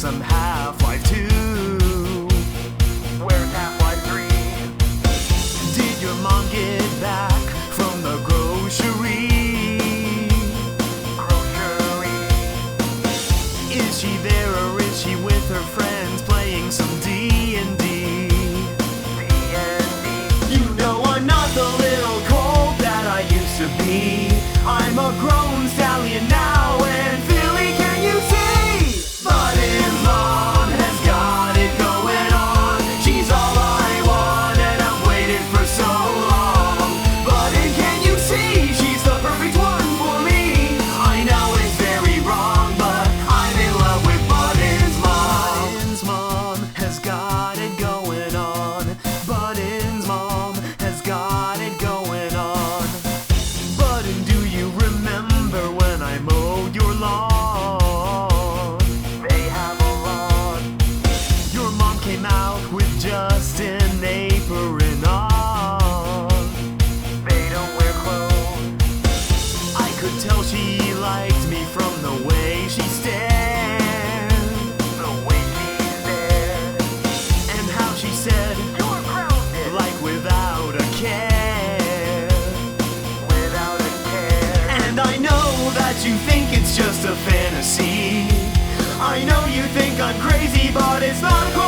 them Half-Life 2. Where's Half-Life 3? Did your mom get back from the grocery? Is she there or is she with her friends playing some D&D? You know I'm not the little Colt that I used to be. I'm a grown stallion now, and Philly, can you see? Button's mom has got it going on. She's all I want and I've waited for so long. Button, can you see? She's the perfect one for me. I know it's very wrong, but I'm in love with Button's mom. Button's mom has got it going on. Button's mom has got it going on. Button, do you remember when I mowed your lawn? They have a lawn. Your mom came out with just an apron on. They don't wear clothes. I could tell she liked me from the way she stared, The way she's there. and how she said, You're grounded. like without a care. Without a care. And I know that you think it's just a fantasy. I know you think I'm crazy, but it's not